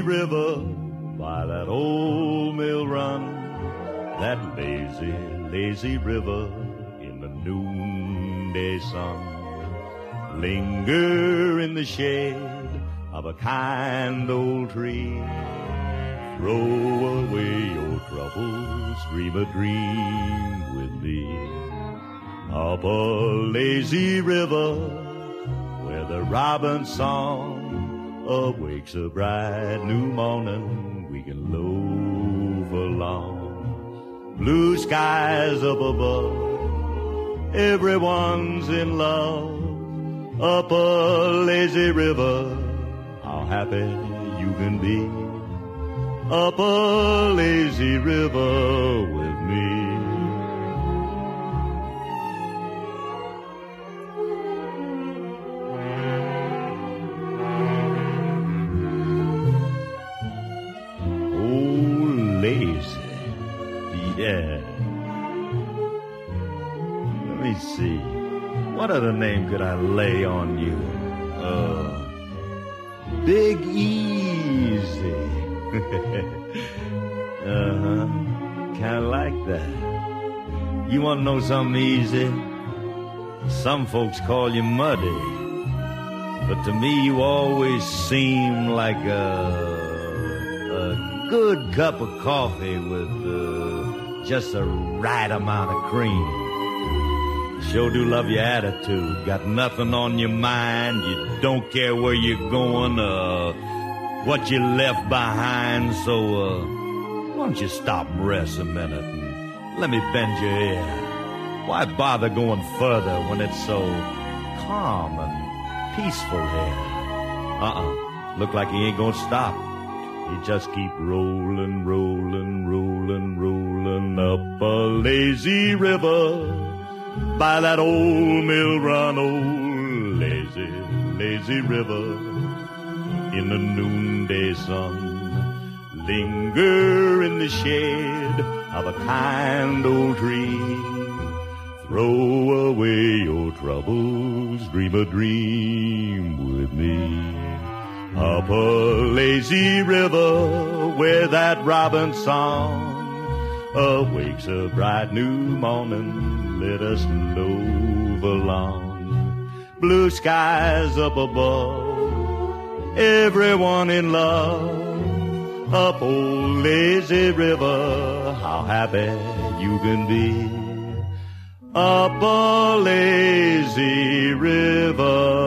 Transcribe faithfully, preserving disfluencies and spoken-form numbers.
river by that old mill run, that lazy, lazy river in the noonday sun. Linger in the shade of a kind old tree. Throw away your troubles, dream a dream with me. Up a lazy river where the robin's song awakes a bright new morning, we can loaf along. Blue skies up above, everyone's in love. Up a lazy river, how happy you can be. Up a lazy river with me. Yeah. Let me see. What other name could I lay on you? Uh, Big Easy. uh-huh. Kind of like that. You want to know something easy? Some folks call you muddy. But to me, you always seem like a, a good cup of coffee with... Uh, just the right amount of cream. Sure do love your attitude. Got nothing on your mind. You don't care where you're going, uh, what you left behind. So, uh, why don't you stop and rest a minute and let me bend your ear. Why bother going further when it's so calm and peaceful here? Uh-uh. Look like he ain't gonna stop. You just keep rolling, rolling, rolling, rolling up a lazy river by that old mill run, old lazy, lazy river in the noonday sun. Linger in the shade of a kind old tree. Throw away your troubles, dream a dream with me. Up a lazy river where that robin's song awakes a bright new morning, let us loaf along. Blue skies up above, everyone in love. Up old lazy river, how happy you can be. Up a lazy river